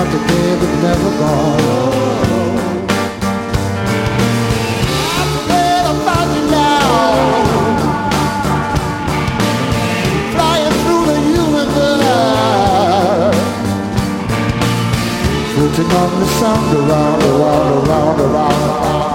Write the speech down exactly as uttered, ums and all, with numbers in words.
about today but never gone. I forget about you now, flying through the universe, floating on the sound around, around, around, around.